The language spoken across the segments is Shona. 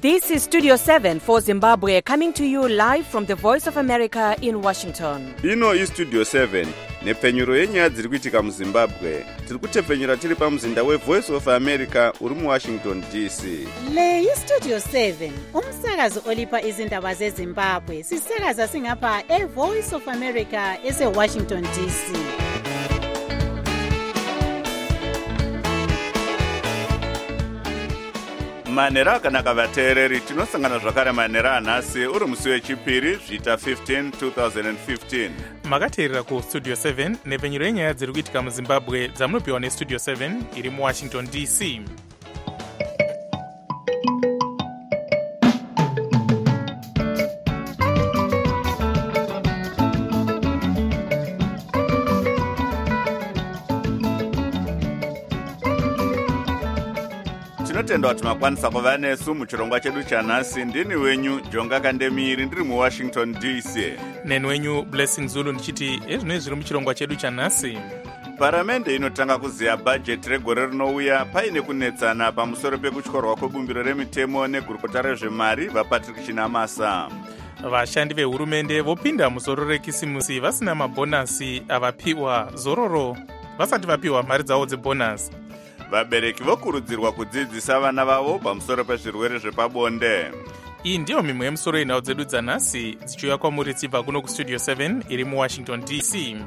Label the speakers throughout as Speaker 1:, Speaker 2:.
Speaker 1: This is Studio 7 for Zimbabwe, coming to you live from the Voice of America in Washington.
Speaker 2: Ino is Studio 7, nepfenyuro yenyaya dziri kuitika muZimbabwe. Tiri kutepfenyura tiri pamuzinda weVoice of America uri muWashington DC.
Speaker 3: Le iStudio 7, umsakazo olipa izindaba zeZimbabwe. Sisakaza singapha eVoice of America eseWashington DC.
Speaker 2: Manera akanaka vateereri, tinosangana zvakare manera anhasi uri musi wechipiri zvita 15 2015.
Speaker 4: Makateerera kuStudio 7 nepfenyuro yenyaya dziri kuitika muZimbabwe dzamunopiwa neStudio 7 iri muWashington DC.
Speaker 2: Tinotenda kuti makwanisa kuva nesu muchirongwa chedu chanhasi. Ndini wenyu Jonga Kandemiri, ndiri muWashington DC.
Speaker 4: Neni wenyu Blessing Zulu ndichiti ezvinoi zviri muchirongwa chedu chanhasi.
Speaker 2: Paramende inotanga kuziya bhajeti regore rinouya paine kunetsana pamusoro pekutyorwa kwebumbiro remitemo negurukota rezvemari vaPatrick Chinamasa.
Speaker 4: Vashandi vehurumende vopinda muzoro rekisimusi vasina mabhonasi avapiwa zororo vasati vapiwa mari dzavo dzebhonasi.
Speaker 2: Vabereki vokurudzirwa kudzidzisa vana vavo pamusoro pezvirwere zvepabonde.
Speaker 4: Iyi ndiyo mimwe yemusoro yenhau dzedu dzanhasi dzichiuya kwamuri dzibva kuno kuStudio 7 iri muWashington DC.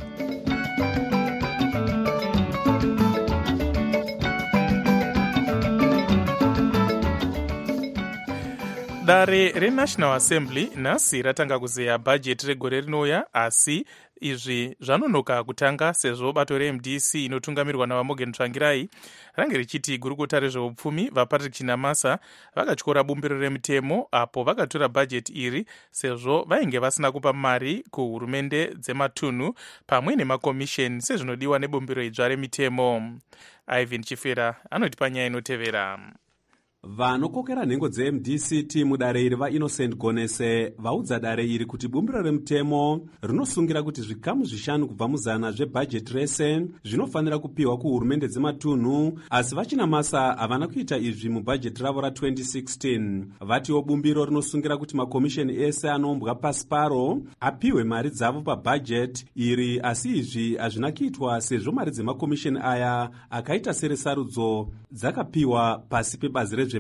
Speaker 4: Dare reNational Assembly nhasi ratanga kuzeya bhajeti regore rinouya, asi izvi zvanonoka kutanga sezvo bato reMDC inotungamirwa naVamorgan Tsvangirai range richiti gurukota rezveupfumi vaPatrick Chinamasa vakatyora bumbiro remitemo apo vakatora bhajeti iri sezvo vainge vasina kupa mari kuhurumende dzematunhu pamwe nemakomisheni sezvinodiwa nebumbiro idzva remitemo. Ivan Chifera anotipa nyaya inotevera.
Speaker 5: Vanokokera nhengo dzeMDCT mudare iri vaInnocent Gonese vaudza dare iri kuti bumbiro remutemo rinosungira kuti zvikamu 5 kubva muzana zvebhajeti rese zvinofanira kupiwa kuhurumende dzematunhu, asi vaChinamasa havana kuita izvi mubhajeti ravo ra2016. Vatiwo bumbiro rinosungira kuti makomisheni ese anombwa pasi paro apiwe mari dzavo pabhajeti iri, asi izvi hazvina kuitwa sezvo mari dzemakomisheni aya akaita seresarudzo dzakapiwa pasi pebazi rezvemutemo.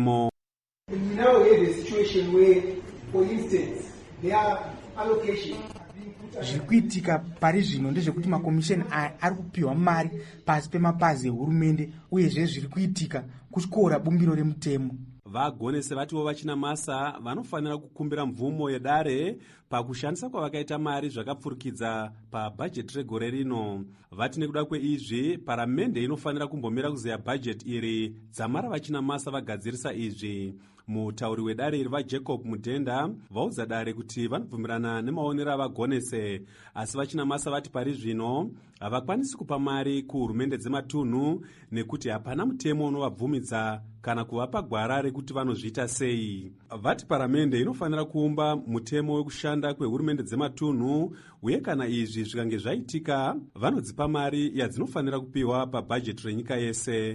Speaker 6: We now have a situation where, for instance, their allocation
Speaker 7: zvirikuitika pari zvino ndezvekuti makomisheni aya ari kupiwa mari pasi pemapazi ehurumende, uyezve zviri kuitika kutyora bumbiro remutemo.
Speaker 5: Vagonese vatiwo vaChinamasa vanofanira kukumbira mvumo yedare pakushandisa kwavakaita mari zvakapfurikidza pabhajeti regore rino. Vati nekuda kweizvi paramende inofanira kumbomira kuzeya bhajeti iri dzamara vaChinamasa vagadzirisa izvi. Mutauri wedare iri vaJacob Mudhenda vaudza dare kuti vanobvumirana nemaonero avaGonese, asi vaChinamasa vati pari zvino havakwanisi kupa mari kuhurumende dzematunhu nekuti hapana mutemo unovabvumidza kana kuvapa gwara rekuti vanozviita sei. Vati paramende inofanira kuumba mutemo wekushanda kwehurumende dzematunhu, uye kana izvi zvikange zvaitika vanodzipa mari yadzinofanira kupiwa pabhajeti renyika yese.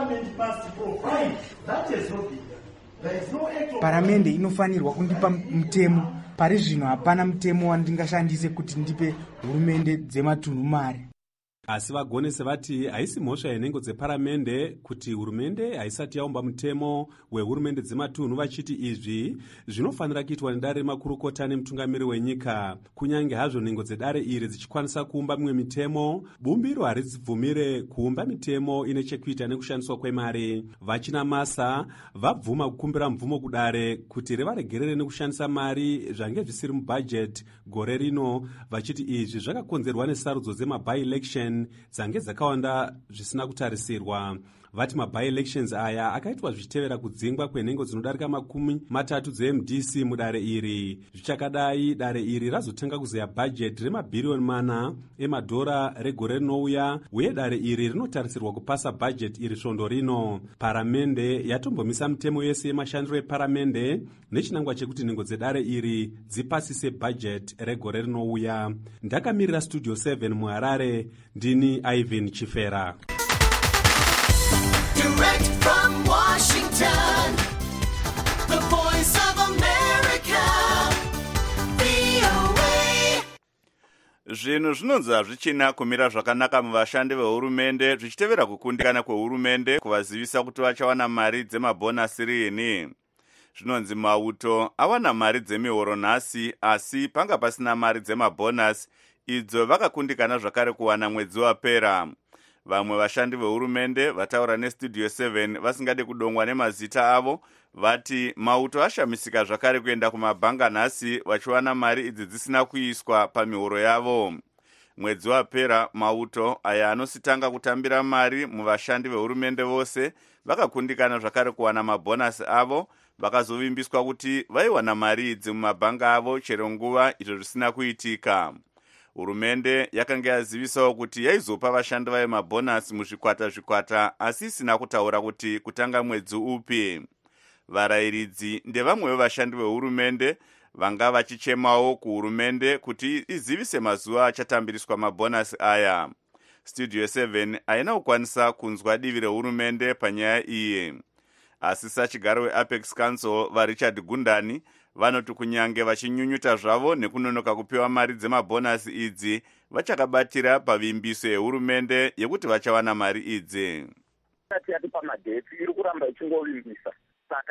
Speaker 7: Paramende inofanirwa kundipa mutemo. Pari zvino hapana mutemo wandingashandise kuti ndipe hurumende dzematunhu mari.
Speaker 5: Asi vaGonese vati haisi mhosva yenhengo dzeparamende kuti hurumende haisati yaumba mutemo wehurumende dzematunhu, vachiti izvi zvinofanira kuitwa nedare remakurukota nemutungamiri wenyika. Kunyange hazvo nhengo dzedare iri dzichikwanisa kuumba mimwe mitemo, bumbiro haridzibvumire kuumba mitemo ine chekuita nekushandiswa kwemari. VaChinamasa vabvuma kukumbira mvumo kudare kuti rivaregerere nekushandisa mari zvange zvisiri mubhajeti gore rino, vachiti izvi zvakakonzerwa nesarudzo dzemaby-election dzange dzakawanda zvisina kutarisirwa. Vati maby-elections aya akaitwa zvichitevera kudzingwa kwenhengo dzinodarika 30 dzeMDC mudare iri. Zvichakadai dare iri razotanga kuzeya bhajeti remabhiriyoni 4 emadhora regore rinouya, uye dare iri rinotarisirwa kupasa bhajeti iri svondo rino. Paramende yatombomisa mitemo yese yemashandiro eparamende nechinangwa chekuti nhengo dzedare iri dzipasise bhajeti regore rinouya. Ndakamirira Studio 7 muHarare, ndini Ivan Chifera.
Speaker 8: Direct from Washington,
Speaker 2: Zvinhu zvinonzi hazvichina kumira zvakanaka muvashandi vehurumende zvichitevera kukundikana kwehurumende kuvazivisa kuti vachawana mari dzemabhonasi rini. Zvinonzi Mauto awana mari dzemihoro nhasi, asi panga pasina mari dzemabhonasi idzo vakakundikana zvakare kuwana mwedzi wapera. Vamwe vashandi vehurumende vataura nestudio 7 vasingade kudongwa nemazita avo vati Mauto ashamisika zvakare kuenda kumabhanga nhasi vachiwana mari idzi dzisina kuiswa pamihoro yavo. Mwedzi wapera Mauto aya anositanga kutambira mari muvashandi vehurumende vose vakakundikana zvakare kuwana mabhonasi avo, vakazovimbiswa kuti vaiwana mari idzi mumabhanga avo chero nguva izvo zvisina kuitika. Hurumende yakanga yazivisawo kuti yaizopa vashandi vayo mabhonasi muzvikwata asi isina kutaura kuti kutanga mwedzi upi. Varayiridzi ndevamwe vevashandi vehurumende vanga vachichemawo kuhurumende kuti izivise mazuva achatambiriswa mabhonasi aya. Studio 7 haina kukwanisa kunzwa divi rehurumende panyaya iyi. Asi sachigaro weApex Council vaRichard Gundani vanoti kunyange vachinyunyuta zvavo nekunonoka kupiwa mari dzemabhonasi idzi vachakabatira pavimbiso yehurumende yekuti vachawana mari idzi.
Speaker 8: Yati pamadheti iri kuramba ichingovimbisa, saka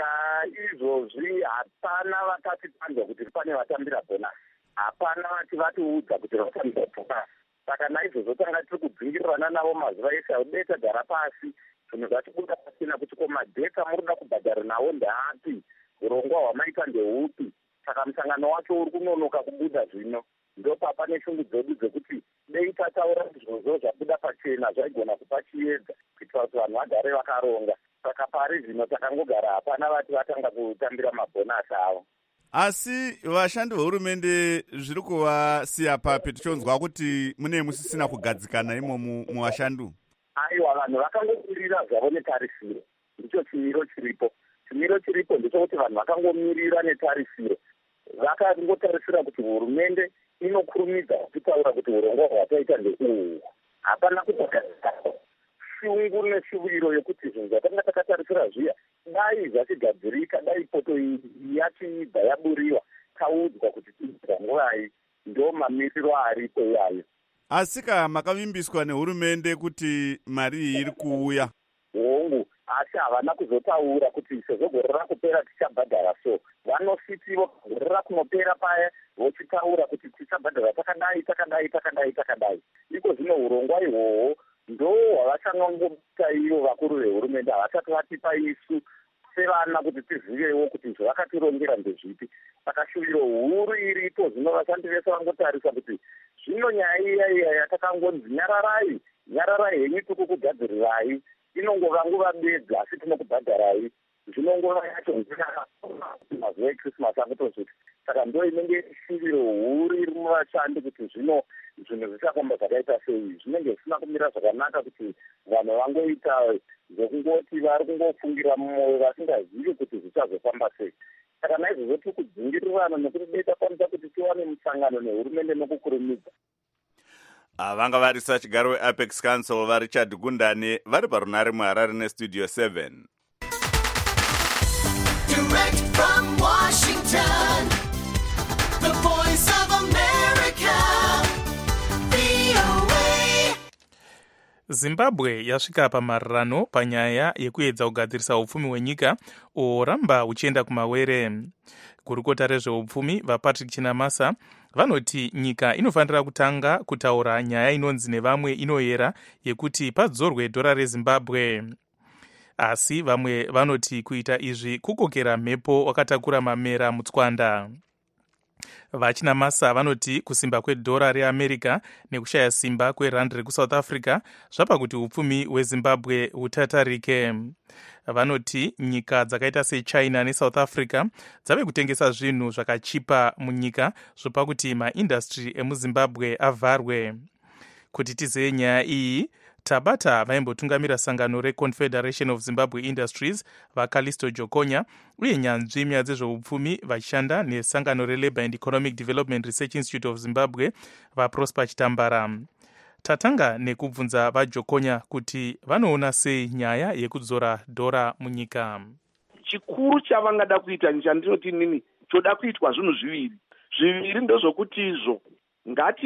Speaker 8: izvozvi hapana vakati panzwa kuti pane vatambira bhonasi, hapana vatiudza kuti vatambira bhonasi. Saka naizvozvo tanga tiri kubvingirirana navo mazuva ese audei tagara pasi zvinhu zvatibuda pasina kuti komadheta murikuda kubhadhara nawo ndeapi, urongwa hwamaita ndehupi. Saka musangano wacho uri kunonoka kubuda zvino. Ndopapa neshungu dzedu dzekuti dei tataura izvozvo zvabuda pachena zvaigona kupa chiedza kuitira kuti vanhu vagare vakaronga. Saka pari zvino takangogara hapana vati vatanga kutambira mabhonasi avo.
Speaker 2: Asi vashandi vehurumende zviri kuvasiya papi tichonzwa kuti mune musisina kugadzikana imo muvashandi.
Speaker 8: Aiwa, vanhu vakangomirira zvavo netarisiro, ndicho chimiro chiripo. Chimiro chiripo ndechekuti vanhu vakangomirira netarisiro, vakangotarisira kuti hurumende inokurumidza kutaura kuti urongwa hwataita ndeuhu. Hapana kutogadzikana shungu neshuviro yekuti zvinhu zvatanga takatarisira zviya dai zvachigadzirika, dai poto yachiibva yaburiwa, taudzwa kuti tiita nguvai. Ndo mamiriro aripo iyayo.
Speaker 2: Asika makavimbiswa nehurumende kuti mari iyi iri kuuya.
Speaker 8: Hongu, asi havana kuzotaura kuti sezogorora kupera tichabhadhara so. Vanositivo gorora kunopera paya vochitaura kuti tichabhadhara takadai. Iko zvino urongwa ihwohwo ndo hwavachanongobita ivo vakuru vehurumende havachati vatipa isu sevana kuti tizivewo kuti zvavakatirongera ndezvipi. Saka shuviro huru iripo zvino vashandi vese vangotarisa kuti zvino nyaya iya yatakangonzi nyararai henyu tikukugadzirirai inongova nguva bedza asi tinokubhadharai. Zvinongova yacho mazuva eChristmas angotozviti. Saka ndo inenge shuviro huru iri muvashandi kuti zvino zvinhu zvichafamba zvakaita sei. Zvinenge zvisina kumira zvakanaka kuti vanhu vangoita zvekungoti vari kungofungira mumwoyo vasingazivi kuti zvichazofamba sei. Saka naizvozvo tiri kudzingirirana nekuti dei takwanisa kuti tiwane musangano nehurumende nokukurumidza.
Speaker 2: Vanga vari sachigaro weApex Council vaRichard Gundani vari parunare muHarare nestudio 7.
Speaker 9: Direct from Washington, the voice of America, VOA.
Speaker 4: Zimbabwe yasvika pamarirano panyaya yekuedza kugadzirisa upfumi hwenyika oramba uchienda kumawere. Gurukota rezveupfumi vaPatrick Chinamasa vanoti nyika inofanira kutanga kutaura nyaya inonzi nevamwe inoyera yekuti padzorwe dhora reZimbabwe. Asi vamwe vanoti kuita izvi kukokera mhepo wakatakura mamera mutswanda. VaChinamasa vanoti kusimba kwedhora reAmerica nekushaya simba kwerand rekuSouth Africa zvapa kuti upfumi hweZimbabwe hutatarike. Vanoti nyika dzakaita seChina neSouth Africa dzave kutengesa zvinhu zvakachipa munyika zvopa kuti maindastry emuZimbabwe avharwe. Kuti tizive nyaya iyi tabata vaimbotungamira sangano reConfederation of Zimbabwe Industries vaCallisto Jokonya uye nyanzvi munyaya dzezveupfumi vachishanda nesangano reLabour and Economic Development Research Institute of Zimbabwe vaProsper Chitambara. Tatanga nekubvunza vaJokonya kuti vanoona sei nyaya yekudzora dhora munyika.
Speaker 10: Chikuru chavangada kuita chandinoti nini choda kuitwa zvinhu zviviri ndozvokuti izvo ngati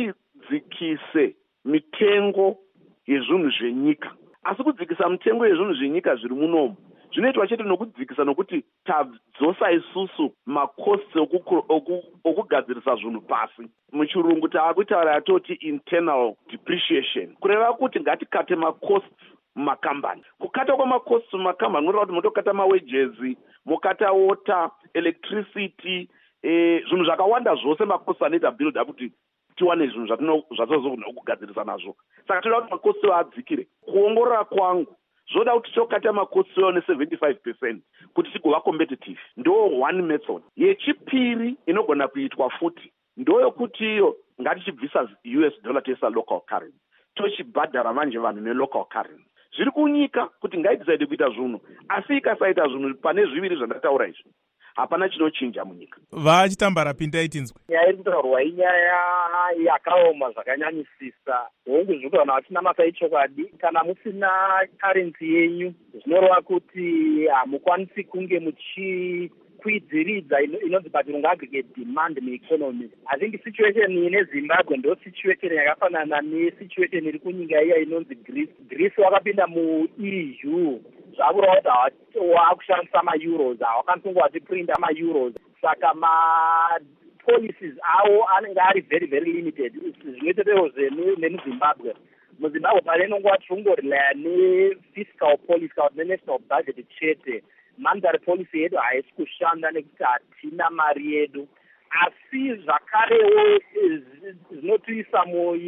Speaker 10: vadzikise mitengo yezvinhu zvenyika. Asi kudzikisa mitengo yezvinhu zvenyika zviri munomu zvinoitwa chete nokudzikisa nokuti tadzosa isusu makosti okugadzirisa zvinhu pasi. Muchirungu taakutaura yatoti internal depreciation, kureva kuti ngatikate makosti mumakambani. Kukata kwamakosti mumakambani munoreva kuti motokata mawages, mokata water, electricity, zvinhu zvakawanda zvose makosti anoita build up kuti tiwane zvinhu zvatozogona kugadzirisa nazvo. Saka toda kuti makosti adzikire. Kuongorora kwangu zvoda kuti tokata makosti ne75% kuti tigova competitive. Ndo one method. Yechipiri inogona kuitwa futi ndoyokuti iyo ngatichibvisa US dollar tesa local currency tochibhadhara manje vanhu nelocal currency. Zviri kunyika kuti ngaidecide kuita zvinhu, asi ikasaita zvinhu pane zviviri zvandataura izvi hapana chinochinja munyika.
Speaker 4: Vachitambara pindai tinzwe.
Speaker 11: Nyaya iri kutaurwa inyaya yakaoma zvakanyanyisisa. Hongu zviri kuti vachina masa ichokwadi, kana musina currency yenyu zvinoreva kuti hamukwanisi kunge muchikwidziridza inonzi pachirungu aggregate demand mueconomy. I think situation ine Zimbabwe ndo situation yakafanana nesituation iri kunyika iya inonzi Greece. Greece wakapinda muEU zvakureva kuti waakushandisa maeuros, hawakwanisi kunge wachiprinta maeuros, saka mapolicies avo anenge ari very very limited. Zvinoiteteroze nemuzimbabwe. MuZimbabwe pale inongova tichingorelaya ne-fiscal policy kana ne-national budget chete. Monetary policy yedu haisi kushanda nekuti hatina mari yedu, asi zvakarewo zvinotiisa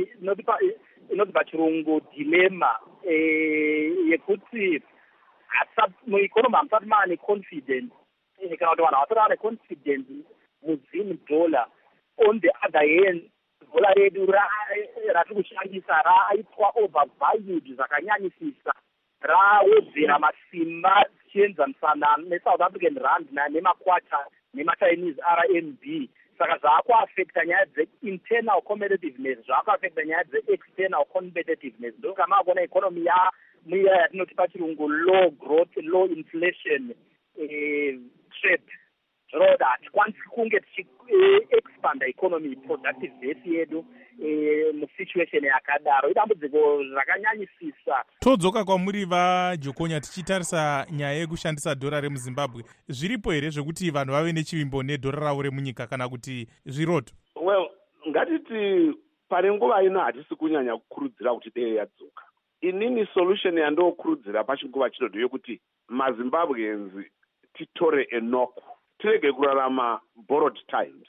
Speaker 11: inoti pachirungu dilemma yekuti mueconomy hamusati maane confidence kana kuti vanhu havasati vaane confidence muzim dollar. On the other hand, dollar redu ratiri kushandisa raitwa overvalued zvakanyanyisisa, rawedzera masimba tichienzanisana neSouth African rand nemakwata nemachinese RMB. Saka zvaakuafecta nyaya dzeinternal competitiveness, zvaakuafecta nyaya dzeexternal competitiveness. Ndoka makuona economy muya yatinoti pachirungu low growth, low inflation trade. Zvoreva kuti hatikwanisi kunge tichiexpanda economy productive base yedu musituation yakadaro. Idambudziko rakanyanyisisa.
Speaker 4: Todzoka kwamuri vaJokonya tichitarisa nyaya yekushandisa dhora remuZimbabwe. Zviripo here zvekuti vanhu vave nechivimbo nedhora ravo remunyika kana kuti zviroto?
Speaker 10: Well, ngatiti pane nguva ino hatisi kunyanya kukurudzira kuti dei yadzoka. Inini solution yandokurudzira pachinguva chino ndeyekuti maZimbabweans titore enoko, tirege kurarama borrowed times.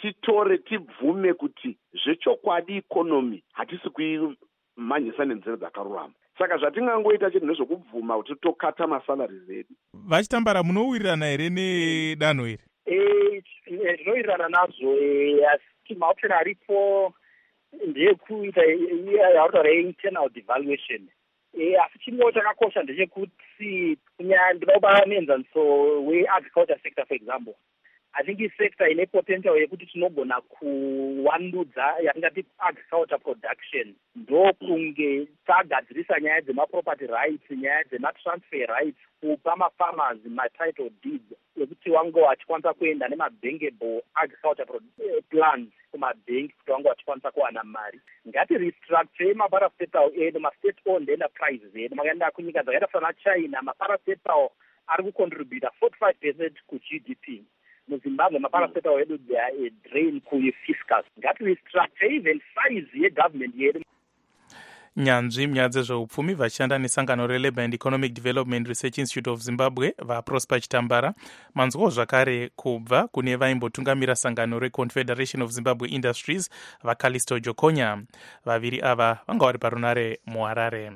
Speaker 10: Tibvume kuti zvechokwadi economy hatisi kuimhanyisa nenzira dzakarurama. Saka zvatingangoita chete ndezvekubvuma kuti tokata masalaries edu.
Speaker 4: Vachitambara munowirirana here nedanho iri?
Speaker 11: Tinowirirana nazvo, asi maoption aripo ndeyekuita yautaura internal devaluation. Asi chimwewo chakakosha ndechekuti ndinoda kupa muenzaniso weagriculture sector for example. I think isector ine potential yekuti tinogona kuwandudza yatingati agriculture production, ndokunge tagadzirisa nyaya dzemaproperty rights, nyaya dzematransfer rights, kupa mafarmers matitle deeds ekuti wange wachikwanisa kuenda nemabankable agriculture plans kumabhenki kuti wange wachikwanisa kuwana mari. Ngati restructure maparastatal edu, mastate owned enterprises edu, makaenda kunyika dzakaita sana China, maparastatal ari kucontributa 45% kuGDP. MuZimbabwe maparastatal edu they are a drain kufiscus. Ngati restructure even size yegovernment yedu.
Speaker 4: Nyanzvi munyaya dzezveupfumi vachishanda nesangano reLabour and Economic Development Research Institute of Zimbabwe vaProsper Chitambara. Manzwawo zvakare kubva kune vaimbotungamira sangano reConfederation of Zimbabwe Industries vaCallisto Jokonya. Vaviri ava vanga vari parunare muHarare.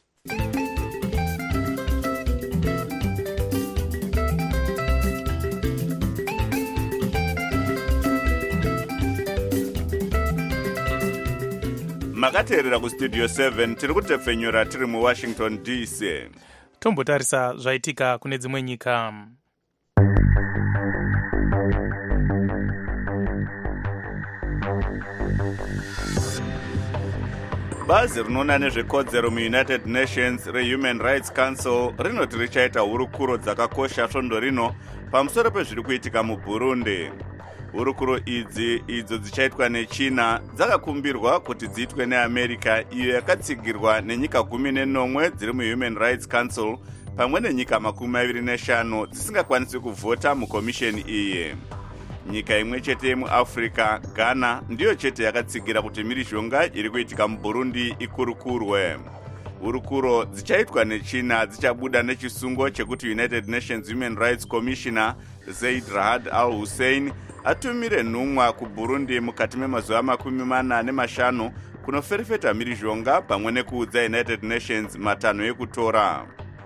Speaker 2: makateerera kustudio 7 tiri kutepfenyura tiri muWashington DC.
Speaker 4: Tombotarisa zvaitika kune dzimwe nyika.
Speaker 2: Bazi rinoona nezvekodzero muUnited Nations reHuman Rights Council rinoti richaita hurukuro dzakakosha svondo rino pamusoro pezviri kuitika muBurundi. hurukuro idzi idzo dzichaitwa nechina dzakakumbirwa kuti dziitwe neamerica, iyo yakatsigirwa nenyika 14 dziri muhuman rights council pamwe nenyika 25 dzisingakwanisi kuvhota mukomisheni iyi. Nyika imwe chete yemuafrica, Ghana, ndiyo chete yakatsigira kuti mhirizhonga iri kuitika muburundi ikurukurwe. Hurukuro dzichaitwa nechina dzichabuda nechisungo chekuti United Nations Human Rights Commissioner Zeid Ra'ad Al Hussein atumire nhumwa kuburundi mukati memazuva 45 kunoferefeta mhirizhonga pamwe nekuudza United Nations matanho ekutora.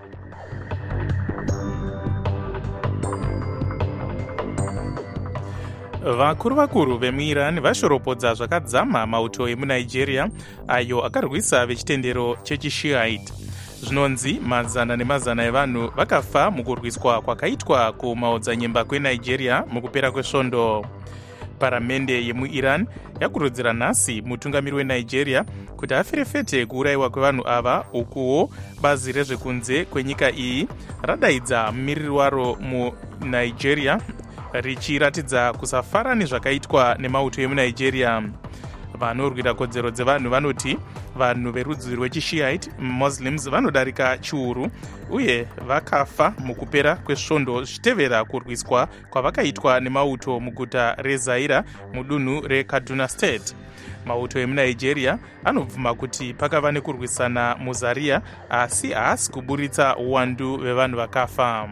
Speaker 4: Vakuru vemuiran vashoropodza zvakadzama mauto emunigeria ayo akarwisa vechitendero chechishiite. Zvinonzi mazana nemazana evanhu vakafa mukurwiswa kwakaitwa kumaodzanyemba kwenigeria mukupera kwesvondo. Paramende yemuiran yakurudzira nhasi mutungamiri wenigeria kuti aferefete kuurayiwa kwevanhu ava, ukuwo bazi rezvekunze kwenyika iyi radaidza mumiriri waro munigeria richiratidza kusafara nezvakaitwa nemauto emunigeria. Vanorwira kodzero dzevanhu vanoti vanhu verudzi rwechishiite muslims vanodarika chiuru uye vakafa mukupera kwesvondo zvichitevera kurwiswa kwavakaitwa nemauto muguta rezaira mudunhu rekaduna state. Mauto emunigeria anobvuma kuti pakava nekurwisana muzaria asi haasi kuburitsa uwandu hwevanhu vakafa.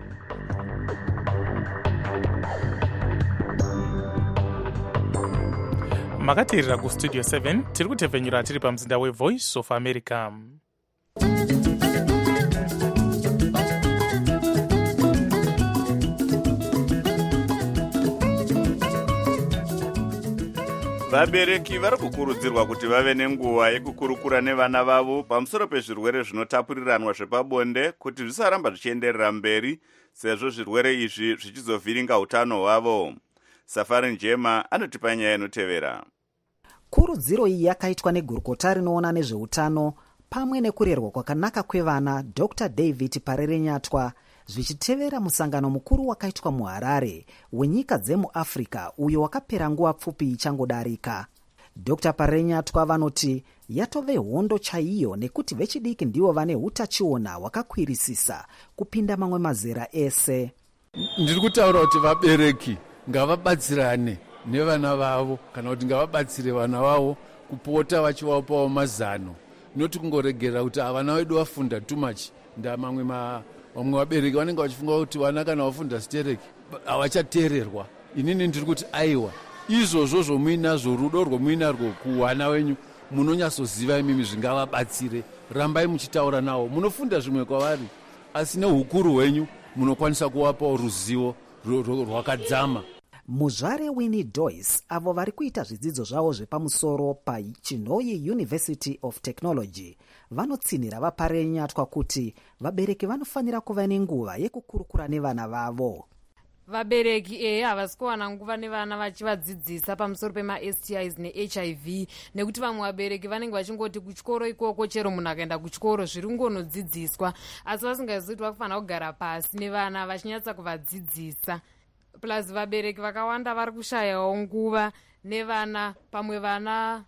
Speaker 4: Makateerera kustudio 7 tiri kutevhenyura tiri pamzinda wevoice of America.
Speaker 2: Vabereki vari kukurudzirwa kuti vave nenguva yekukurukura nevana vavo pamusoro pezvirwere zvinotapuriranwa zvepabonde kuti zvisaramba zvichienderera mberi sezvo zvirwere izvi zvichizovhiringa utano hwavo. Safari Njema anotipa nyaya inotevera.
Speaker 12: Kurudziro iyi yakaitwa negurukota rinoona nezveutano pamwe nekurerwa kwakanaka kwevana Dr. David Parerenyatwa zvichitevera musangano mukuru wakaitwa muHarare wenyika dzemuAfrica uyo wakapera nguva pfupi ichangodarika. Dr. Parerenyatwa vanoti yatove hondo chaiyo nekuti vechidiki ndivo vane utachiona hwakakwirisisa kupinda mamwe mazera ese.
Speaker 13: Ndiri kutaura kuti vabereki ngavabatsirane nevana vavo kana kuti ngavabatsire vana vavo kupota vachivapawo mazano, noti kungoregerera kuti vana vedu vafunda too much. Vamwe vabereki vanenge vachifunga kuti vana kana vafunda stereki havachateererwa. Inini ndiri kuti aiwa, izvozvo zvomuinazvo, rudo rwomuinarwo kuvana venyu munonyatsoziva imimi zvingavabatsire. Rambai muchitaura navo, munofunda zvimwe kwavari asi neukuru hwenyu munokwanisa kuvapawo ruzivo rwakadzama.
Speaker 12: Muzvare Winnie Joyce avo vari kuita zvidzidzo zvavo zvepamusoro paChinhoyi University of Technology vanotsinhira vaParerenyatwa kuti vabereki vanofanira kuva nenguva yekukurukura nevana vavo.
Speaker 14: Vabereki havasi kuwana nguva nevana vachivadzidzisa pamusoro pema-STIs ne-HIV nekuti vamwe vabereki vanenge vachingoti kuchikoro ikoko chero munhu akaenda kuchikoro zviri ngonodzidziswa asi vasingazivi kuti vakufanira kugara pasi nevana vachinyatsa kuvadzidzisa. Plus vabereki vakawanda vari kushayawo nguva nevana, pamwe vana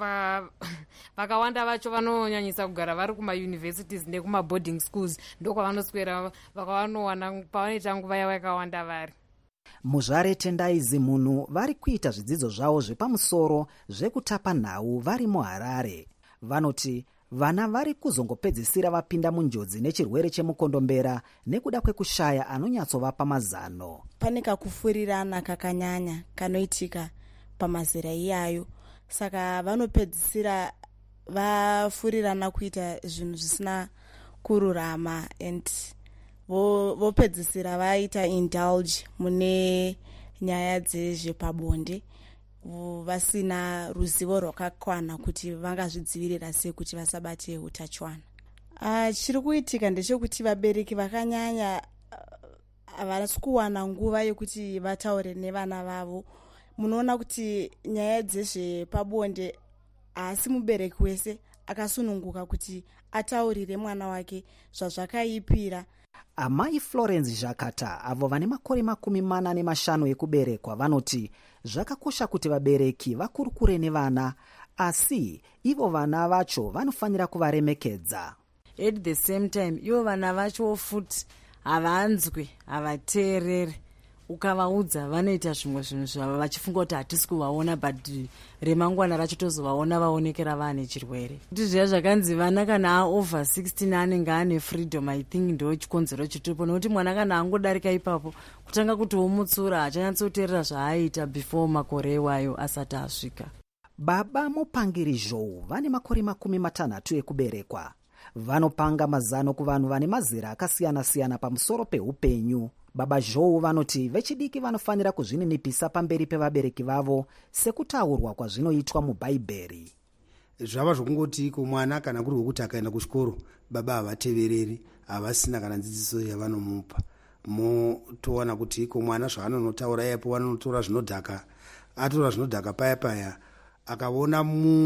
Speaker 14: vakawanda vacho vanonyanyisa kugara vari kumauniversities nekumaboarding schools ndokwavanoswera vakavanowana pavanoita nguva yavo yakawanda vari.
Speaker 12: Muzvare Tendai Zimunhu vari kuita zvidzidzo zvavo zvepamusoro zvekutapa nhau vari muHarare. Vanoti vana vari kuzongopedzisira vapinda munjodzi nechirwere chemukondombera nekuda kwekushaya anonyatsovapa mazano.
Speaker 15: Pane kakufurirana kakanyanya kanoitika pamazera iyayo, saka vanopedzisira vafurirana kuita zvinhu zvisina kururama and vopedzisira vaita indulge mune nyaya dzezvepabonde vasina ruzivo rwakakwana kuti vangazvidzivirira sei kuti vasabate utachiwana. Chiri kuitika ndechekuti vabereki vakanyanya havasi kuwana nguva yekuti vataure nevana vavo. Munoona kuti nyaya dzezvepabonde haasi mubereki wese akasununguka kuti ataurire mwana wake zvazvakaipira
Speaker 12: amai Florence Jakata avo vane makore 45 ekuberekwa vanoti zvakakosha kuti vabereki vakurukure nevana, asi ivo vana vacho vanofanira kuvaremekedza.
Speaker 16: At the same time ivo vana vacho futi havanzwi, havateereri. Ukavaudza vanoita zvimwe zvinhu zvavo vachifunga kuti hatisi kuvaona, but remangwana racho tozovaona vaonekera vane chirwere. Kuti zviya zvakanzi vana kana aover 16 anenge ane freedom, I think ndo chikonzero chitupo, nokuti mwana kana angodarika ipapo kutanga kuti womutsura hachanyatsoteerera zvaaita before makore iwayo asati asvika.
Speaker 12: Baba Mupangiri Zhou vane makore 60 ekuberekwa. Vanopanga mazano kuvanhu vane mazera akasiyana-siyana pamusoro peupenyu. Baba Zhou vanoti vechidiki vanofanira kuzvininipisa pamberi pevabereki vavo sekutaurwa kwazvinoitwa mubhaibheri.
Speaker 17: Zvava zvokungoti kumwana kana kuri kuti akaenda kuchikoro baba havatevereri, havasina kana dzidziso yavanomupa. Motowana kuti iko mwana zvaanonotaura ipapo vanotora zvinodhaka, atora zvinodhaka paya paya akaona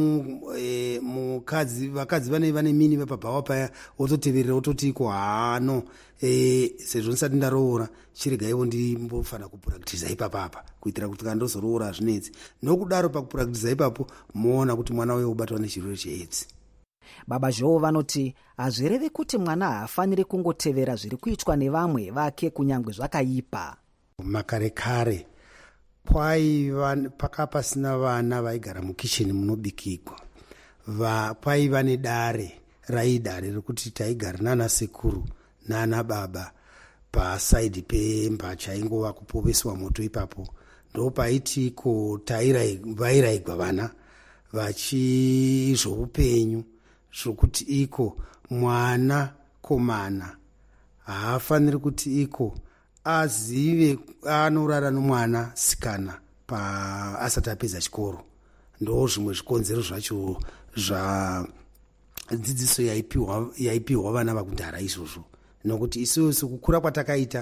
Speaker 17: vakadzi vane mini vapabhawa paya ototeverera ototi iko haano sezvo ndisati ndaroora chiregaiwo ndimbofanira kupuractiza ipapapa kuitira kuti kana ndozoroora hazvinetsi. Nokudaro pakupuractiza ipapo moona kuti mwana uyo ubatwa nechirwere cheAIDS.
Speaker 12: Baba Zhou vanoti hazvirevi kuti mwana haafaniri kungotevera zviri kuitwa nevamwe vake kunyange zvakaipa.
Speaker 17: Makare kare pakapasina vana vaigara mukicheni munobikigwa, paiva nedare raidare rekuti taigara nana sekuru nana baba pasaidi pemba chaingova kupoveswa moto ipapo. Ndo paitiko vairaigwa vana vachizvoupenyu zvokuti iko mwana komana haafaniri kuti iko azive anorara nomwana sikana asati apedza chikoro. Ndo zvimwe zvikonzero zvacho zvadzidziso yaipiwa vana vakudhara izvozvo, nokuti isusu sekukura kwatakaita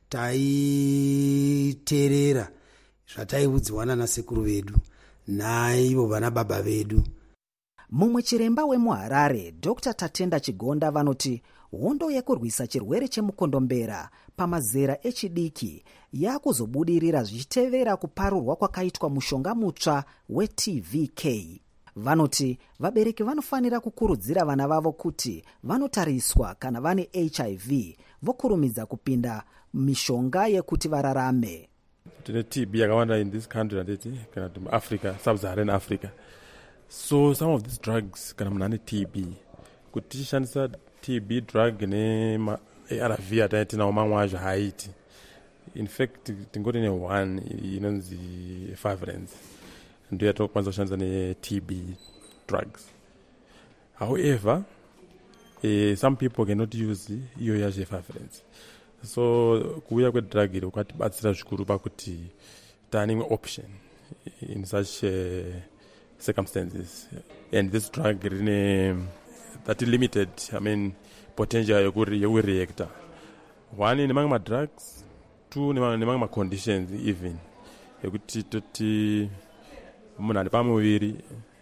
Speaker 17: taiteerera zvataiudziwa nana sekuru vedu naivo vana baba vedu.
Speaker 12: Mumwe chiremba wemuHarare Dr. Tatenda Chigonda vanoti hondo yekurwisa chirwere chemukondombera pamazera echidiki yakuzobudirira zvichitevera kuparurwa kwakaitwa mushonga mutsva weTVK. Vanoti vabereki vanofanira kukurudzira vana vavo kuti vanotariswa kana vane HIV vokurumidza kupinda mishonga yekuti vararame.
Speaker 18: Tine TB yakawanda in this country kana Africa, sub-Saharan Africa. So some of these drugs kana munhu ane TB kuti tishandisa TB drug ne-ARV ataitinawo mamwe azvo haaiti. In fact tingoti ne1 inonzi 5 rands ndo yatokwanisa kushandisa ne-TB drugs. However, some people cannot use iyo yacho 5 rands. So kuuya kwedrug iri kwatibatsira zvikuru pakuti taane imwe option in such circumstances, and this drug that limited potential yekureactor. One nemamwe madrugs, two nemamwe maconditions even yekuti toti munhu ari pamuviri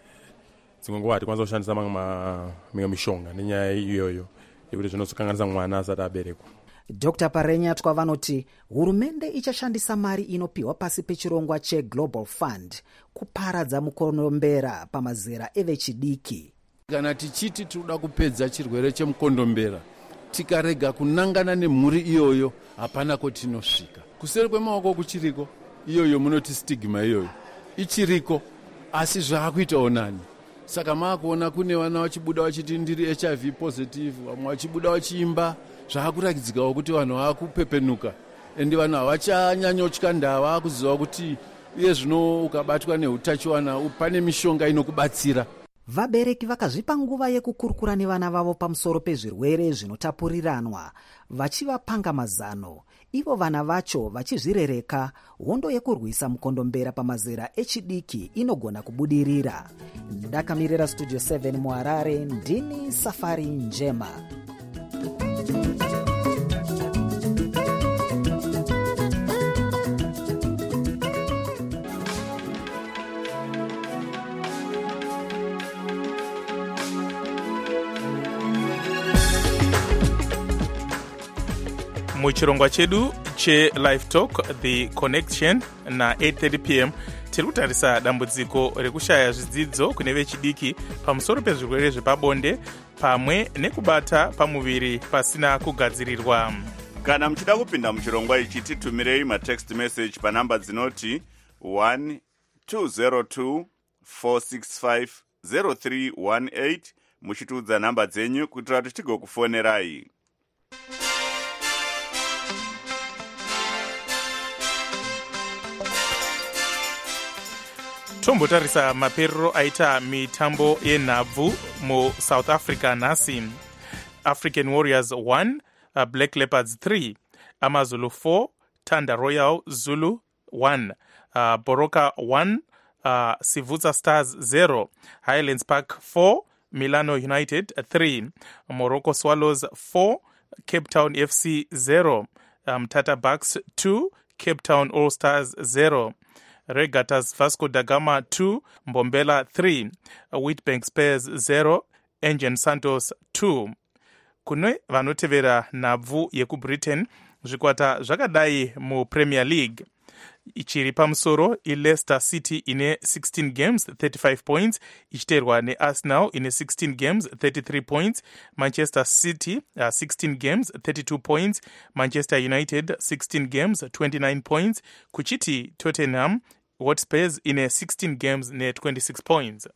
Speaker 18: dzimwe nguva hatikwanisa kushandisa mamwe mishonga nenyaya iyoyo yekuti zvinozokanganisa mwana asati aberekwa.
Speaker 12: Dr. Parenyatwa vanoti hurumende ichashandisa mari inopiwa pasi pechirongwa cheGlobal Fund kuparadza mukondombera pamazera evechidiki.
Speaker 13: Kana tichiti tinoda kupedza chirwere chemukondombera tikarega kunangana nemhuri iyoyo hapana kwetinosvika. Kuseri kwemaoko kuchiriko iyoyo munoti stigma iyoyo ichiriko asi zvaakuitawo nani. Saka maakuona kune vana vachibuda vachiti ndiri HIV positive, vamwe vachibuda vachiimba, zvaakuratidzikawo kuti vanhu vaakupepenuka ende vanhu havachanyanyotya ndaa vaakuziva kuti iye zvino ukabatwa neutachiwana pane mishonga inokubatsira.
Speaker 12: Vabereki vakazvipa nguva yekukurukura nevana vavo pamusoro pezvirwere zvinotapuriranwa vachivapanga mazano. Ivo vana vacho vachizvirereka, hondo yekurwisa mukondombera pamazera echidiki inogona kubudirira. Ndakamirira Studio 7 muHarare, ndini Safari Njema.
Speaker 4: muchirongwa chedu chelive talk the connection na 8:30 pm tiri kutarisa dambudziko rekushaya zvidzidzo kune vechidiki pamusoro pezvirwere zvepabonde pamwe nekubata pamuviri pasina kugadzirirwa.
Speaker 2: Kana muchida kupinda muchirongwa ichi titumirei matext message panamba dzinoti 1202 465 0318 muchitiudza namba dzenyu kuitira kuti tigokufonerai.
Speaker 4: tombotarisa maperero aita mitambo yenhabvu muSouth Africa nhasi. African Warriors 1 Black Leopards 3 AmaZulu 4 Tanda Royal Zulu 1 Boroka 1 Sivutsa Stars 0 Highlands Park 4 Milano United 3 Morocco Swallows 4 Cape Town FC 0 Tata Bucks 2 Cape Town All Stars 0 Regatas Vasco da Gama 2 Mbombela 3 Witbank Spurs 0 Engen Santos 2. Kune vanotevera nhabvu yekubritain zvikwata zvakadai muPremier League. Ichiri pamusoro iLeicester City ine 16 games 35 points ichiterwa neArsenal ine 16 games 33 points, Manchester City 16 games 32 points, Manchester United 16 games 29 points, kuchiti Tottenham Hotspurs ine 16 games ne 26 points.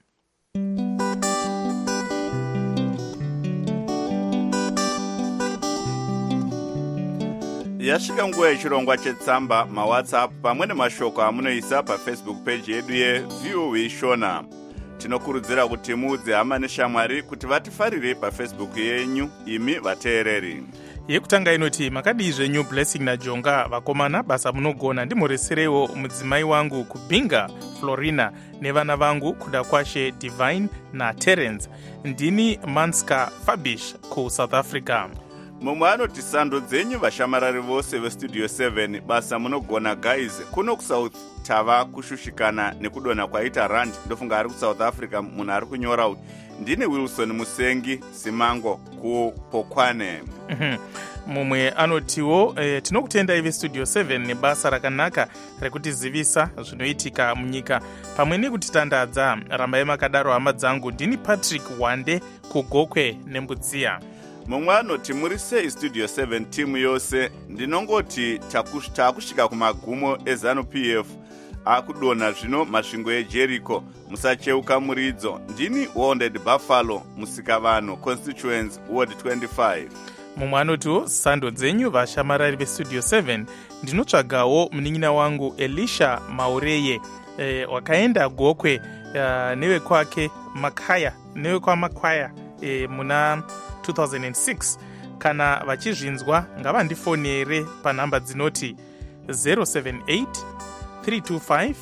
Speaker 2: Yasvika nguva yechirongwa chetsamba mawhatsapp pamwe nemashoko amunoisa pafacebook page yedu yeVOA Shona. Tinokurudzira kuti muudze hama neshamwari kuti vatifarire pafacebook yenyu imi vateereri.
Speaker 4: Yekutanga inoti makadii zvenyu Blessing naJonga vakomana basa munogona ndimoreserewo mudzimai wangu kubinga Florina nevana vangu kuda kwashe Divine na Terence. Ndini Manska Fabish kuSouth Africa.
Speaker 2: Mumwe anoti sando dzenyu vashamarari vose vestudio 7 basa munogona guys kuno kuSouth tava kushushikana nekudona kwaita rand ndofunga ari kuSouth Africa munhu ari kunyora kuti ndine Wilson Musengi Simango kuPokwane.
Speaker 4: Mumwe anotiwo tinokutendai vestudio 7 nebasa rakanaka rekutizivisa zvinoitika munyika pamwe nekutitandadza. Rambai makadaro hama dzangu. Ndini Patrick Wande kuGokwe neMbudziya.
Speaker 2: Mumwe anoti muri sei studio 7 timu yose ndinongoti takusvika kumagumo eZanu-PF akudona zvino masvingo eJericho musacheuka muridzo. Ndini Wounded Buffalo Musikavanhu constituents ward 25.
Speaker 4: Mumwe anotiwo sando dzenyu vashamarari vestudio 7 ndinotsvagawo munin'ina wangu Elisha Maureye wakaenda Gokwe newekwake Makaya newekwaMakwaya muna 2006. Kana vachizvinzwa ngavandifonere panhamba dzinoti 078 325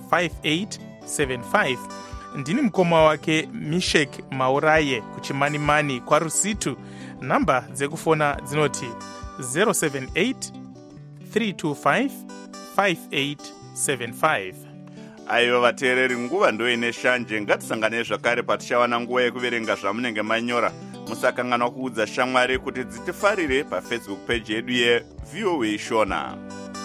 Speaker 4: 5875. Ndini mukoma wake Mishek Mauraye kuchimanimani kwaRusitu. Namba dzekufona dzinoti 078 325 5875.
Speaker 2: Aiva vateereri, nguva ndoine shanje. Ngatisangane zvakare patichawana nguva yekuverenga zvamunenge manyora. Musakanganwa kuudza shamwari kuti dzitifarire pafacebook page yedu yeVOA Shona.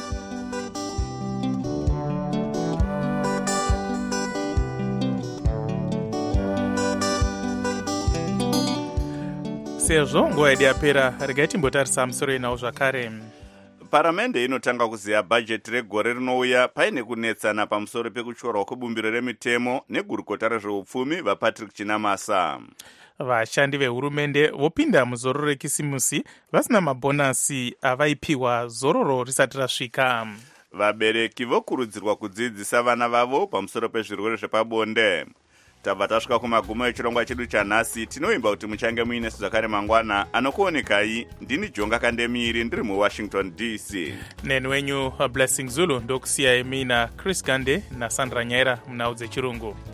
Speaker 4: Sezvo nguva yedu yapera, regai timbotarisa musoro inawo zvakare.
Speaker 2: Paramende inotanga kuziya bhajeti regore rinouya paine kunetsana pamusoro pekutyorwa kwebumbiro remitemo negurukota rezveupfumi vaPatrick Chinamasa.
Speaker 4: Vashandi vehurumende vopinda muzororo rekisimusi vasina mabhonasi avaipiwa zororo risati rasvika.
Speaker 2: Vabereki vokurudzirwa kudzidzisa vana vavo pamusoro pezvirwere zvepabonde. Tabva tasvika kumagumo echirongwa chedu chanhasi. Tinoimba kuti muchange muine zvakare mangwana. Anokuonekai ndini Jonga Kandemiri ndiri muWashington DC.
Speaker 4: Neni wenyu Blessing Zulu ndokusiyai mina Chris Gande naSandra Nyaira munhau dzechirungu.